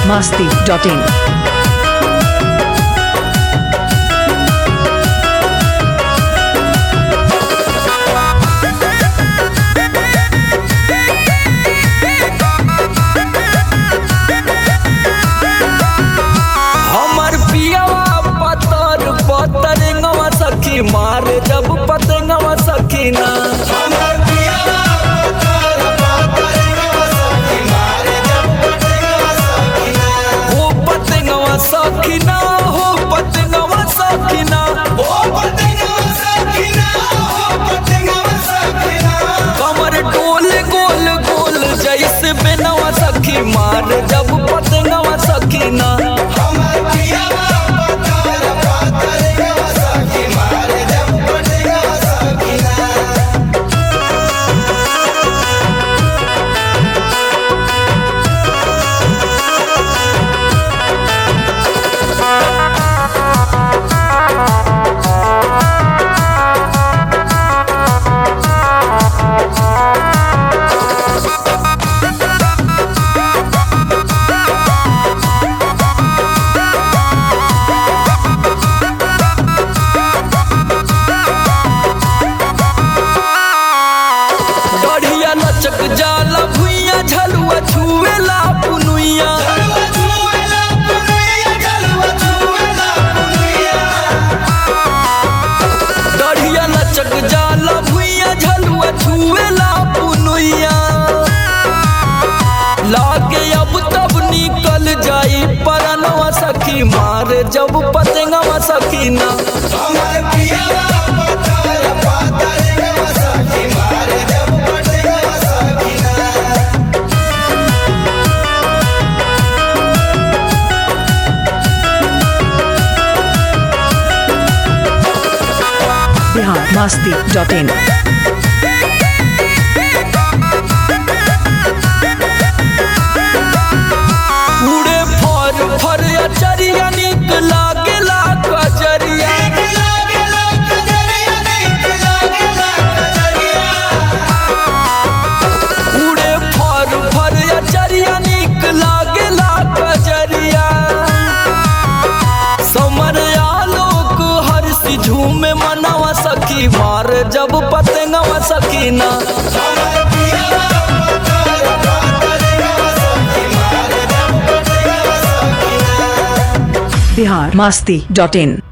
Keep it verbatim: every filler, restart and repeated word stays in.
masti dot in. मार जब पतंगवा सखीना हो पतंगवा सखीना हो पतंगवा सखीना कमर डोल गोल गोल जैसे बेनवा सखी मार जब पतंगवा सखीना चक जाला भुइया झलुआ छुएला पुनुइया डढ़िया लचक जाला भुइया झलुआ छुएला पुनुइया लागे अब तब निकल जाई परनवा सखी मार जब पतंगवा सखीना Bihar masti dot in. उड़े फर फर अचरिया निक लागेला कजरिया उड़े फर फर अचरिया निक लागेला कजरिया समर आलोक हर्षि झूमे मनवा सखी मार जब पतंगवा सखीना Bihar masti dot in.